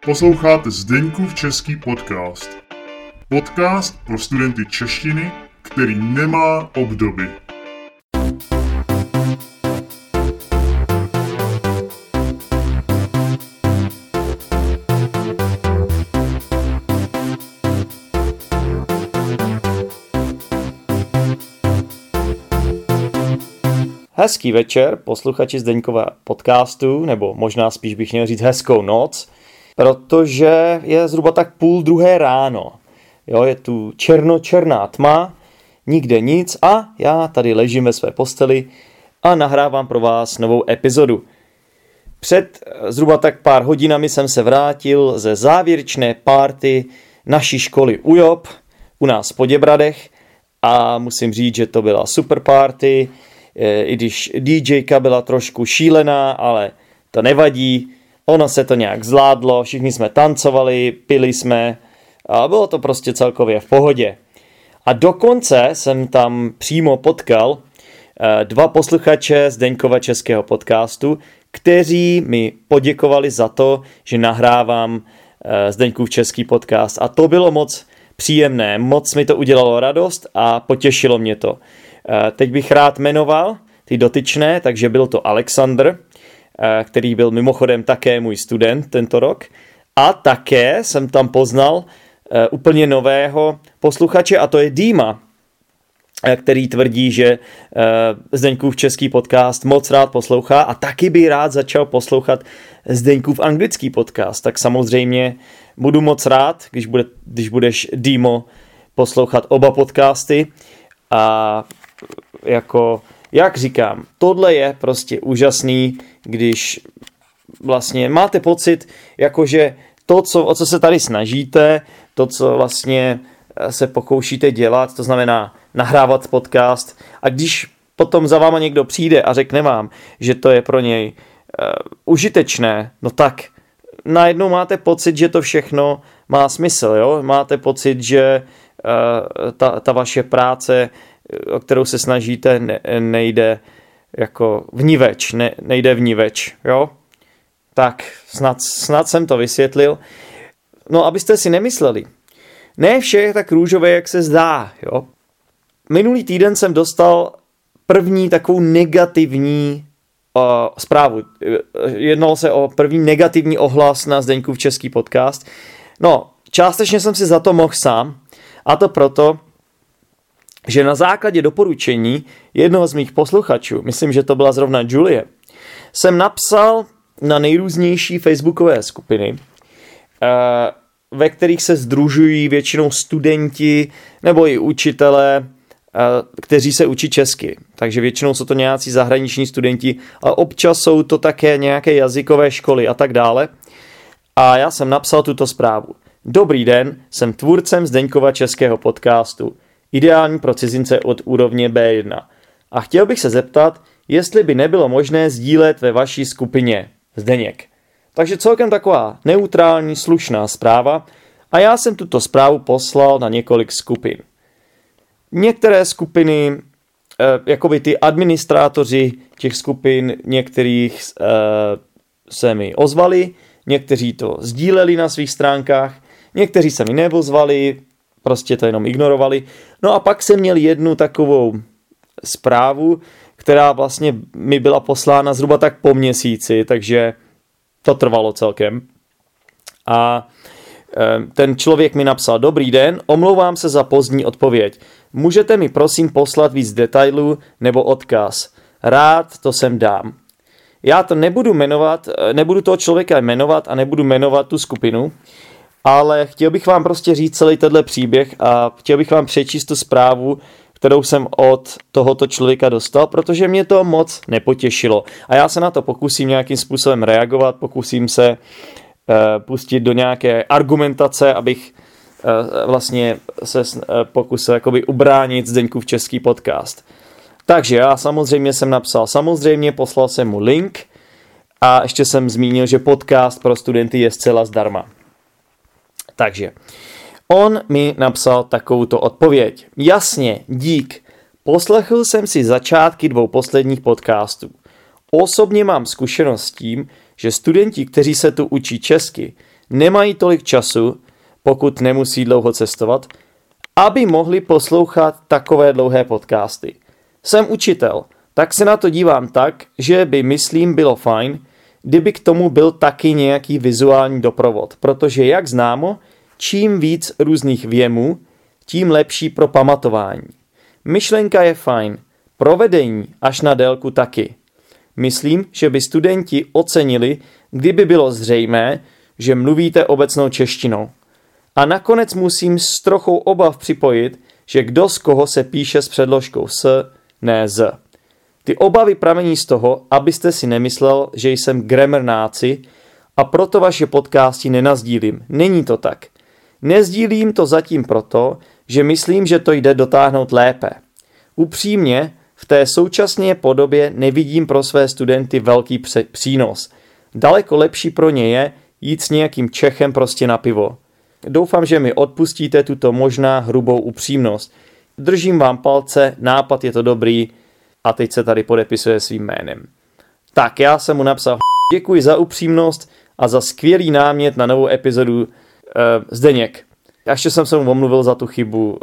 Posloucháte Zdeňkův český podcast. Podcast pro studenty češtiny, který nemá obdoby. Hezký večer, posluchači Zdeňkova podcastu, nebo možná spíš bych měl říct hezkou noc, protože je zhruba tak 1:30 ráno. Jo, je tu černá tma, nikde nic a já tady ležím ve své posteli a nahrávám pro vás novou epizodu. Před zhruba tak pár hodinami jsem se vrátil ze závěrečné party naší školy UJOP u nás v Poděbradech a musím říct, že to byla super party, i když DJka byla trošku šílená, ale to nevadí, ono se to nějak zvládlo, všichni jsme tancovali, pili jsme a bylo to prostě celkově v pohodě. A dokonce jsem tam přímo potkal dva posluchače Zdeňkova českého podcastu, kteří mi poděkovali za to, že nahrávám Zdeňkův český podcast a to bylo moc příjemné, moc mi to udělalo radost a potěšilo mě to. Teď bych rád jmenoval ty dotyčné, takže byl to Alexandr, který byl mimochodem také můj student tento rok. A také jsem tam poznal úplně nového posluchače a to je Dima, který tvrdí, že Zdeňkův český podcast moc rád poslouchá a taky by rád začal poslouchat Zdeňkův anglický podcast. Tak samozřejmě budu moc rád, když budeš, Dimo, poslouchat oba podcasty. A jak říkám, tohle je prostě úžasný, když vlastně máte pocit, jakože to, o co se tady snažíte, to, co vlastně se pokoušíte dělat, to znamená nahrávat podcast a když potom za váma někdo přijde a řekne vám, že to je pro něj užitečné, no tak najednou máte pocit, že to všechno má smysl, jo? Máte pocit, že ta vaše práce, o kterou se snažíte, nejde jako vniveč, nejde vniveč, jo? Tak snad jsem to vysvětlil. No, abyste si nemysleli, ne vše je tak růžové, jak se zdá, jo? Minulý týden jsem dostal první takovou negativní zprávu. Jednalo se o první negativní ohlas na Zdeňkův český podcast. No, částečně jsem si za to mohl sám, a to proto, že na základě doporučení jednoho z mých posluchačů, myslím, že to byla zrovna Julie, jsem napsal na nejrůznější facebookové skupiny, ve kterých se sdružují většinou studenti nebo i učitelé, kteří se učí česky. Takže většinou jsou to nějací zahraniční studenti, ale občas jsou to také nějaké jazykové školy a tak dále. A já jsem napsal tuto zprávu. Dobrý den, jsem tvůrcem Zdeňkova českého podcastu. Ideální pro cizince od úrovně B1. A chtěl bych se zeptat, jestli by nebylo možné sdílet ve vaší skupině. Zdeněk. Takže celkem taková neutrální, slušná zpráva a já jsem tuto zprávu poslal na několik skupin. Některé skupiny, jakoby ty administrátoři těch skupin, některých se mi ozvali, někteří to sdíleli na svých stránkách, někteří se mi neozvali, prostě to jenom ignorovali. No a pak jsem měl jednu takovou zprávu, která vlastně mi byla poslána zhruba tak po měsíci, takže to trvalo celkem. A ten člověk mi napsal: Dobrý den, omlouvám se za pozdní odpověď. Můžete mi prosím poslat víc detailů nebo odkaz? Rád to sem dám. Já to nebudu jmenovat, nebudu toho člověka jmenovat a nebudu jmenovat tu skupinu, ale chtěl bych vám prostě říct celý tenhle příběh a chtěl bych vám přečíst tu zprávu, kterou jsem od tohoto člověka dostal, protože mě to moc nepotěšilo. A já se na to pokusím nějakým způsobem reagovat, pokusím se pustit do nějaké argumentace, abych vlastně se pokusil jakoby ubránit Zdeňkův český podcast. Takže já samozřejmě jsem napsal, poslal jsem mu link a ještě jsem zmínil, že podcast pro studenty je zcela zdarma. Takže on mi napsal takovouto odpověď. Jasně, dík. Poslechl jsem si začátky 2 posledních podcastů. Osobně mám zkušenost s tím, že studenti, kteří se tu učí česky, nemají tolik času, pokud nemusí dlouho cestovat, aby mohli poslouchat takové dlouhé podcasty. Jsem učitel, tak se na to dívám tak, že by, myslím, bylo fajn, kdyby k tomu byl taky nějaký vizuální doprovod, protože jak známo, čím víc různých věmů, tím lepší pro pamatování. Myšlenka je fajn, provedení až na délku taky. Myslím, že by studenti ocenili, kdyby bylo zřejmé, že mluvíte obecnou češtinou. A nakonec musím s trochou obav připojit, že kdo z koho se píše s předložkou s, ne z. Ty obavy pramení z toho, abyste si nemyslel, že jsem grammar náci a proto vaše podcasty nenazdílím. Není to tak. Nezdílím to zatím proto, že myslím, že to jde dotáhnout lépe. Upřímně, v té současné podobě nevidím pro své studenty velký přínos. Daleko lepší pro ně je jít s nějakým Čechem prostě na pivo. Doufám, že mi odpustíte tuto možná hrubou upřímnost. Držím vám palce, nápad je to dobrý a teď se tady podepisuje svým jménem. Tak, já jsem mu napsal děkuji za upřímnost a za skvělý námět na novou epizodu Zdeněk. Ještě jsem se mu omluvil za tu chybu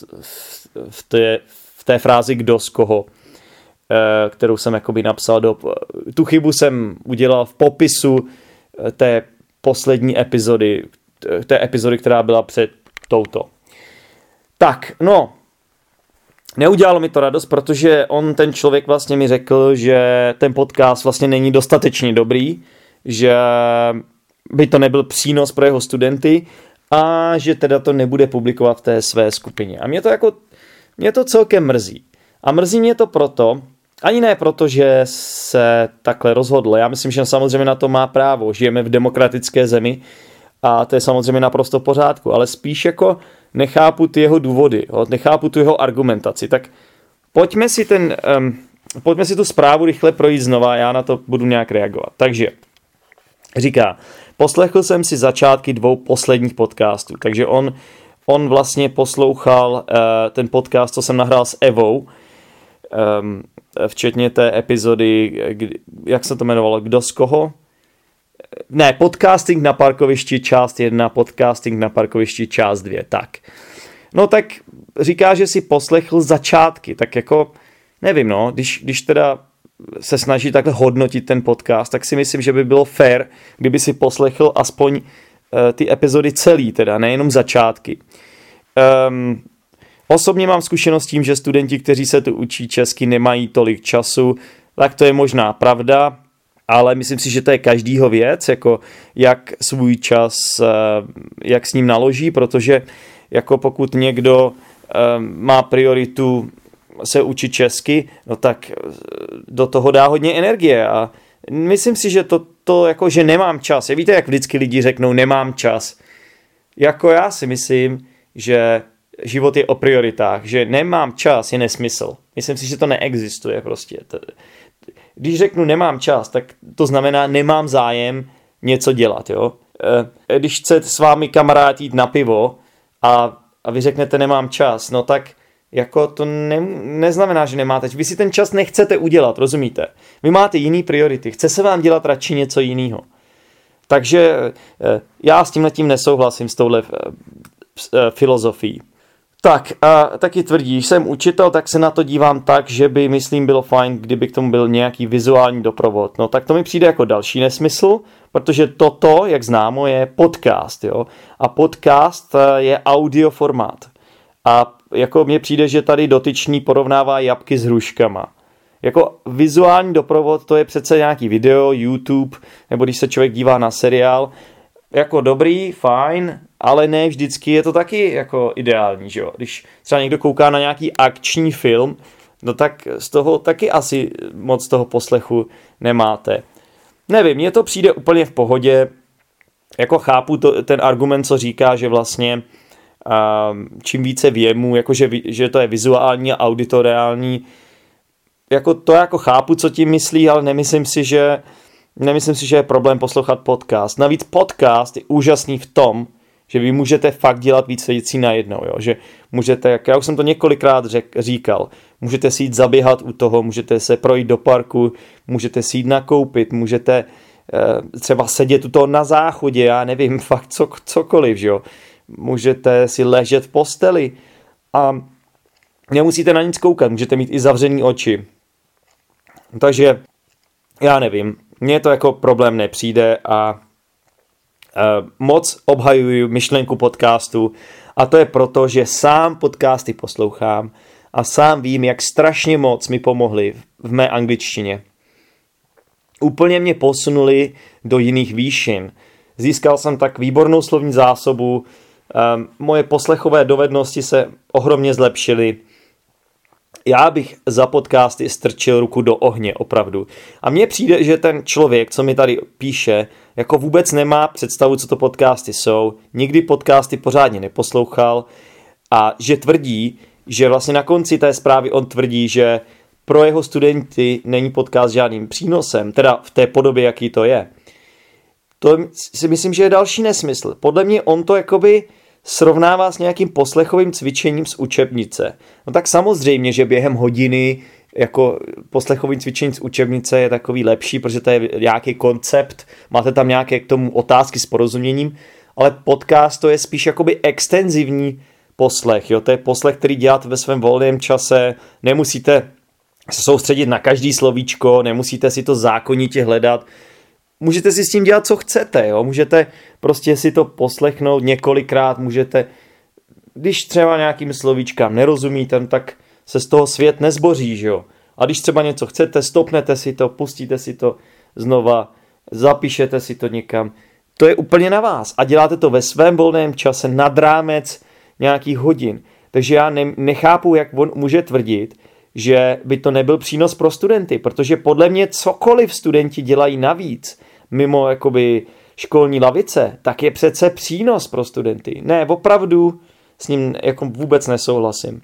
v té frázi kdo z koho, kterou jsem jakoby napsal tu chybu jsem udělal v popisu té poslední epizody, té epizody, která byla před touto. Tak, no, neudělalo mi to radost, protože ten člověk vlastně mi řekl, že ten podcast vlastně není dostatečně dobrý, že by to nebyl přínos pro jeho studenty a že teda to nebude publikovat v té své skupině. A mě to celkem mrzí. A mrzí mě to proto, ani ne proto, že se takhle rozhodl. Já myslím, že samozřejmě na to má právo. Žijeme v demokratické zemi a to je samozřejmě naprosto v pořádku, ale spíš jako nechápu ty jeho důvody, nechápu tu jeho argumentaci. Tak pojďme si tu zprávu rychle projít znova, já na to budu nějak reagovat. Takže říká, poslechl jsem si začátky 2 posledních podcastů, takže on vlastně poslouchal ten podcast, co jsem nahrál s Evou, včetně té epizody, jak se to jmenovalo, kdo z koho? Ne, podcasting na parkovišti část 1, podcasting na parkovišti část 2, tak. No tak říká, že si poslechl začátky, tak jako, nevím no, když teda se snaží takhle hodnotit ten podcast, tak si myslím, že by bylo fair, kdyby si poslechl aspoň ty epizody celý, teda nejenom začátky. Osobně mám zkušenost s tím, že studenti, kteří se tu učí česky, nemají tolik času, tak to je možná pravda, ale myslím si, že to je každýho věc, jako jak svůj čas, jak s ním naloží, protože jako pokud někdo má prioritu se učit česky, no tak do toho dá hodně energie a myslím si, že to jako, že nemám čas. Víte, jak vždycky lidi řeknou, nemám čas. Jako já si myslím, že život je o prioritách, že nemám čas je nesmysl. Myslím si, že to neexistuje prostě. Když řeknu nemám čas, tak to znamená nemám zájem něco dělat, jo. Když chce s vámi kamarád jít na pivo a vy řeknete nemám čas, no tak jako to neznamená, že nemáte. Vy si ten čas nechcete udělat, rozumíte? Vy máte jiný priority, chce se vám dělat radši něco jiného. Takže já s tímhletím nesouhlasím s touhle filozofií. Tak, a taky tvrdí, jsem učitel, tak se na to dívám tak, že by, myslím, bylo fajn, kdyby k tomu byl nějaký vizuální doprovod. No tak to mi přijde jako další nesmysl, protože toto, jak známo, je podcast, jo. A podcast je audio formát. A jako mně přijde, že tady dotyčný porovnává jablky s hruškama. Jako vizuální doprovod, to je přece nějaký video, YouTube, nebo když se člověk dívá na seriál, jako dobrý, fajn, ale ne vždycky je to taky jako ideální, že jo. Když třeba někdo kouká na nějaký akční film, no tak z toho taky asi moc toho poslechu nemáte. Nevím, mně to přijde úplně v pohodě, jako chápu ten argument, co říká, že vlastně čím více věmů, jakože že to je vizuální a auditoriální, jako to jako chápu, co tím myslí, ale nemyslím si, že je problém poslouchat podcast. Navíc podcast je úžasný v tom, že vy můžete fakt dělat víc věcí najednou, jo? Že můžete, jak já už jsem to několikrát říkal, můžete si jít zaběhat u toho, můžete se projít do parku, můžete si jít nakoupit, můžete třeba sedět u toho na záchodě, já nevím, fakt cokoliv, že jo. Můžete si ležet v posteli a nemusíte na nic koukat, můžete mít i zavřený oči. Takže já nevím, mně to jako problém nepřijde a moc obhajuji myšlenku podcastu a to je proto, že sám podcasty poslouchám a sám vím, jak strašně moc mi pomohli v mé angličtině. Úplně mě posunuli do jiných výšin. Získal jsem tak výbornou slovní zásobu, moje poslechové dovednosti se ohromně zlepšily. Já bych za podcasty strčil ruku do ohně, opravdu. A mně přijde, že ten člověk, co mi tady píše, jako vůbec nemá představu, co to podcasty jsou, nikdy podcasty pořádně neposlouchal a že tvrdí, že vlastně na konci té zprávy on tvrdí, že pro jeho studenty není podcast žádným přínosem, teda v té podobě, jaký to je. To si myslím, že je další nesmysl. Podle mě on to jakoby srovnává s nějakým poslechovým cvičením z učebnice. No tak samozřejmě, že během hodiny jako poslechovým cvičení z učebnice je takový lepší, protože to je nějaký koncept, máte tam nějaké k tomu otázky s porozuměním, ale podcast to je spíš jakoby extenzivní poslech. Jo? To je poslech, který děláte ve svém volném čase, nemusíte se soustředit na každý slovíčko, nemusíte si to zákonitě hledat, můžete si s tím dělat, co chcete, jo? Můžete prostě si to poslechnout několikrát, můžete, když třeba nějakým slovíčkám nerozumíte, tak se z toho svět nezboří, že jo? A když třeba něco chcete, stopnete si to, pustíte si to znova, zapíšete si to někam. To je úplně na vás a děláte to ve svém volném čase nad rámec nějakých hodin. Takže já nechápu, jak on může tvrdit, že by to nebyl přínos pro studenty, protože podle mě cokoliv studenti dělají navíc, mimo jakoby školní lavice, tak je přece přínos pro studenty. Ne, opravdu s ním jako vůbec nesouhlasím.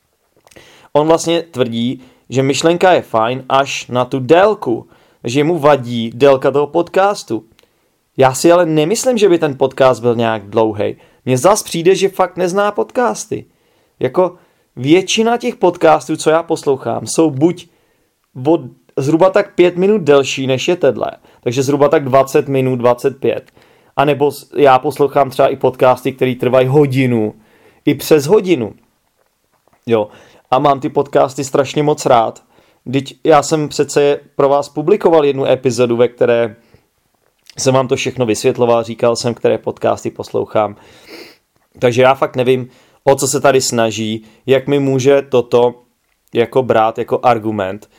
On vlastně tvrdí, že myšlenka je fajn až na tu délku, že mu vadí délka toho podcastu. Já si ale nemyslím, že by ten podcast byl nějak dlouhý. Mně zas přijde, že fakt nezná podcasty. Jako většina těch podcastů, co já poslouchám, jsou buď od zhruba tak 5 minut delší, než je tenhle. Takže zhruba tak 20 minut, 25. A nebo já poslouchám třeba i podcasty, které trvají hodinu, i přes hodinu. Jo. A mám ty podcasty strašně moc rád. Vždyť já jsem přece pro vás publikoval jednu epizodu, ve které jsem vám to všechno vysvětloval, říkal jsem, které podcasty poslouchám. Takže já fakt nevím, o co se tady snaží, jak mi může toto jako brát jako argument,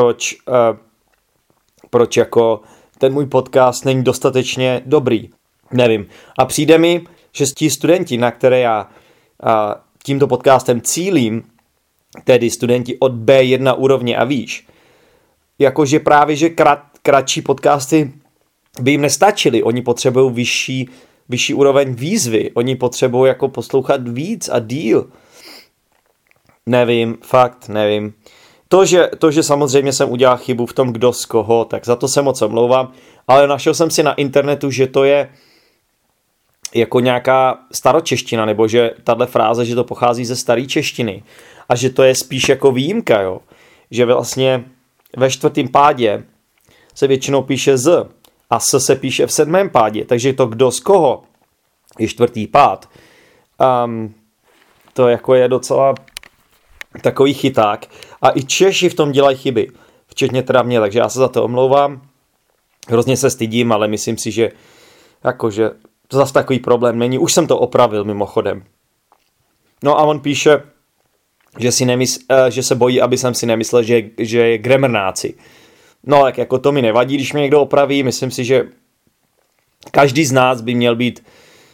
proč jako ten můj podcast není dostatečně dobrý. Nevím. A přijde mi, že ti studenti, na které já tímto podcastem cílím, tedy studenti od B1 úrovně a výš, jakože právě, že kratší podcasty by jim nestačily. Oni potřebují vyšší úroveň výzvy. Oni potřebují jako poslouchat víc a díl. Nevím, fakt nevím. To, že samozřejmě jsem udělal chybu v tom, kdo z koho, tak za to se moc omlouvám, ale našel jsem si na internetu, že to je jako nějaká staročeština, nebo že tahle fráze, že to pochází ze staré češtiny a že to je spíš jako výjimka, jo. Že vlastně ve 4. pádě se většinou píše z a s se píše v 7. pádě, takže to kdo z koho je 4. pád. To jako je docela takový chyták. A i Češi v tom dělají chyby. Včetně teda mě, takže já se za to omlouvám. Hrozně se stydím, ale myslím si, že jakože to zase takový problém není. Už jsem to opravil mimochodem. No a on píše, že se bojí, aby jsem si nemyslel, že je grammar-náci. No tak jako to mi nevadí, když mě někdo opraví. Myslím si, že každý z nás by měl být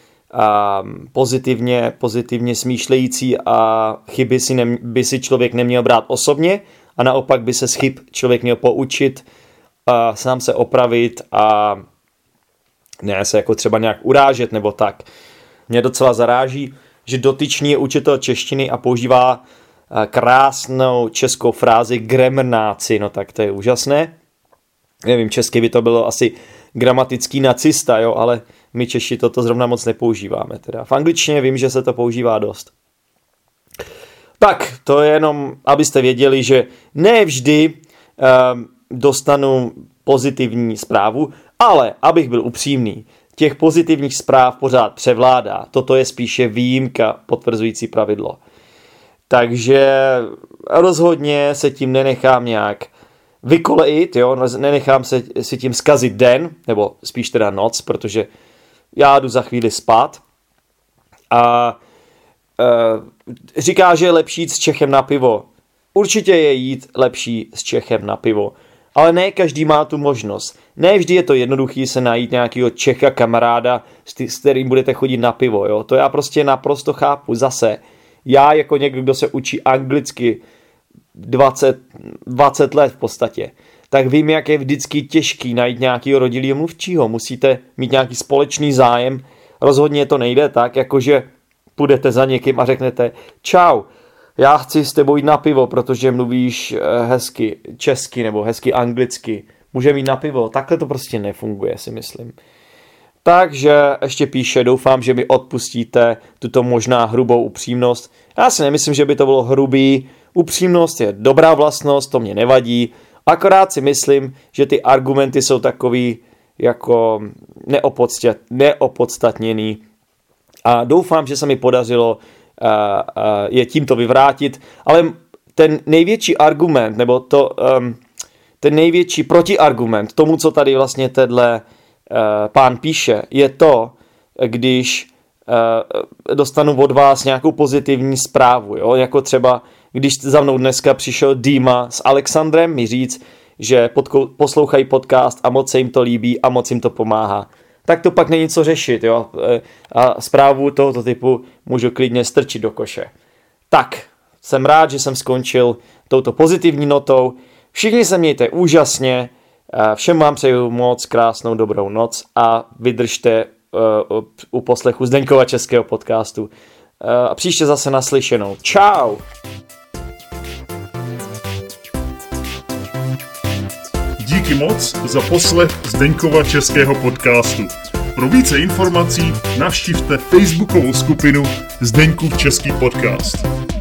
pozitivně smýšlející a chyby by si člověk neměl brát osobně a naopak by se z chyb člověk měl poučit, sám se opravit a ne se jako třeba nějak urážet nebo tak. Mě docela zaráží, že dotyčný je učitel češtiny a používá krásnou českou frázi grammar-náci, no tak to je úžasné. Nevím, česky by to bylo asi gramatický nacista, jo, ale my Češi toto zrovna moc nepoužíváme. Teda. V angličtině vím, že se to používá dost. Tak, to je jenom, abyste věděli, že ne vždy dostanu pozitivní zprávu Ale, abych byl upřímný, těch pozitivních zpráv pořád převládá. Toto je spíše výjimka potvrzující pravidlo. Takže rozhodně se tím nenechám nějak vykolejit, jo? Nenechám si tím zkazit den, nebo spíš teda noc, protože já jdu za chvíli spát. A říká, že je lepší jít s Čechem na pivo. Určitě je jít lepší s Čechem na pivo. Ale ne každý má tu možnost. Ne vždy je to jednoduchý se najít nějakého Čecha kamaráda, s kterým budete chodit na pivo. Jo? To já prostě naprosto chápu. Zase, já jako někdo, kdo se učí anglicky 20 let v podstatě, tak vím, jak je vždycky těžký najít nějakého rodilýho mluvčího. Musíte mít nějaký společný zájem. Rozhodně to nejde tak, jakože půjdete za někým a řeknete čau, já chci s tebou jít na pivo, protože mluvíš hezky česky nebo hezky anglicky. Můžeme jít na pivo. Takhle to prostě nefunguje, si myslím. Takže ještě píše, doufám, že mi odpustíte tuto možná hrubou upřímnost. Já si nemyslím, že by to bylo hrubý. Upřímnost je dobrá vlastnost, to mě nevadí. Akorát si myslím, že ty argumenty jsou takový jako neopodstatněný. A doufám, že se mi podařilo je tímto vyvrátit. Ale ten největší argument, nebo ten největší protiargument tomu, co tady vlastně tenhle pán píše, je to, když dostanu od vás nějakou pozitivní zprávu. Jo? Jako třeba, když za mnou dneska přišel Dima s Alexandrem mi říct, že poslouchají podcast a moc se jim to líbí a moc jim to pomáhá. Tak to pak není co řešit. Jo? A zprávu tohoto typu můžu klidně strčit do koše. Tak, jsem rád, že jsem skončil touto pozitivní notou. Všichni se mějte úžasně, všem vám přeju moc krásnou dobrou noc a vydržte u poslechu Zdeňkova českého podcastu. A příště zase naslyšenou. Čau! Díky moc za poslech Zdeňkova českého podcastu. Pro více informací navštivte facebookovou skupinu Zdeňkův český podcast.